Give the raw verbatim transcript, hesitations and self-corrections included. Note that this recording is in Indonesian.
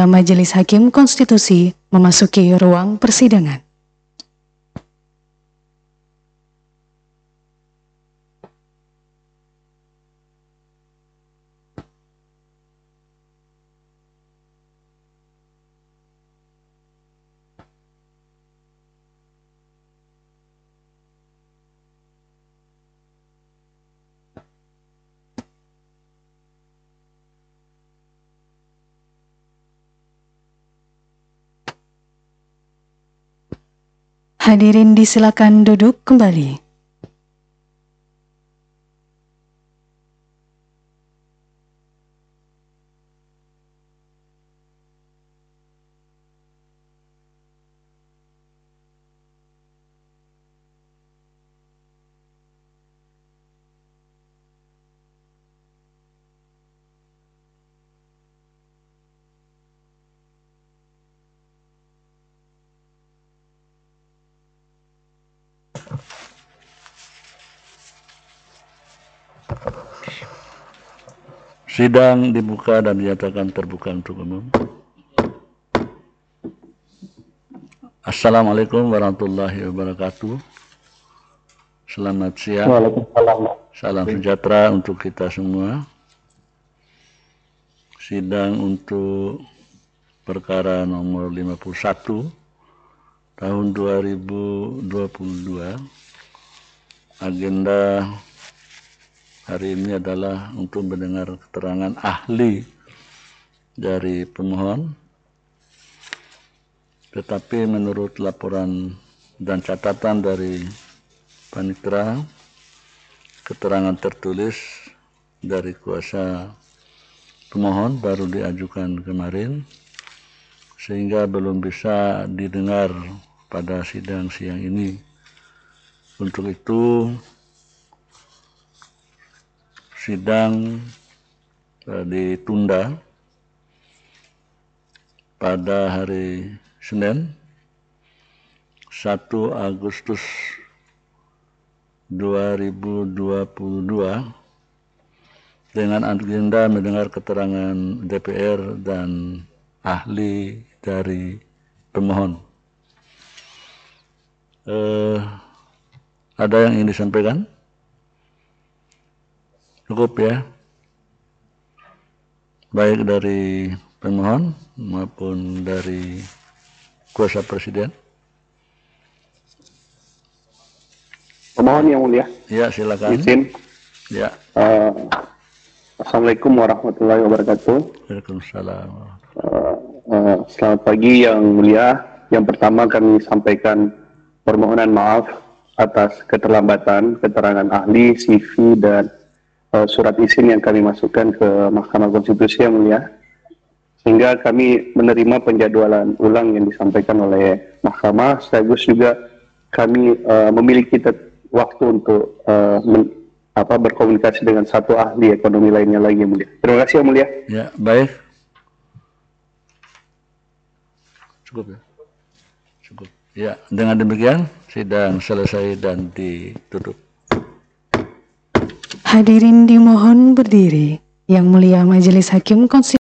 Anggota Majelis Hakim Konstitusi memasuki ruang persidangan. Hadirin disilakan duduk kembali. Sidang dibuka dan dinyatakan terbuka untuk umum. Assalamualaikum warahmatullahi wabarakatuh. Selamat siang. Waalaikumsalam. Salam sejahtera untuk kita semua. Sidang untuk perkara nomor lima puluh satu tahun dua ribu dua puluh dua. Agenda hari ini adalah untuk mendengar keterangan ahli dari pemohon, tetapi menurut laporan dan catatan dari Panitera, keterangan tertulis dari kuasa pemohon baru diajukan kemarin, sehingga belum bisa didengar pada sidang siang ini. Untuk itu, sidang eh, ditunda pada hari Senin satu Agustus dua ribu dua puluh dua dengan agenda mendengar keterangan D P R dan ahli dari pemohon. Eh, ada yang ingin disampaikan? Cukup ya, baik dari pemohon maupun dari kuasa presiden. Pemohon yang mulia. Ya, silakan. Izin. Ya. Uh, Assalamualaikum warahmatullahi wabarakatuh. Waalaikumsalam. Uh, uh, selamat pagi yang mulia. Yang pertama kami sampaikan permohonan maaf atas keterlambatan keterangan ahli, C V dan uh, surat izin yang kami masukkan ke Mahkamah Konstitusi yang mulia, sehingga kami menerima penjadwalan ulang yang disampaikan oleh Mahkamah, sekaligus juga kami uh, memiliki waktu untuk uh, men, apa, berkomunikasi dengan satu ahli ekonomi lainnya lagi yang mulia. Terima kasih yang mulia. Ya, baik. Cukup ya. Cukup. Ya, dengan demikian sidang selesai dan ditutup. Hadirin dimohon berdiri. Yang mulia Majelis Hakim Konstitusi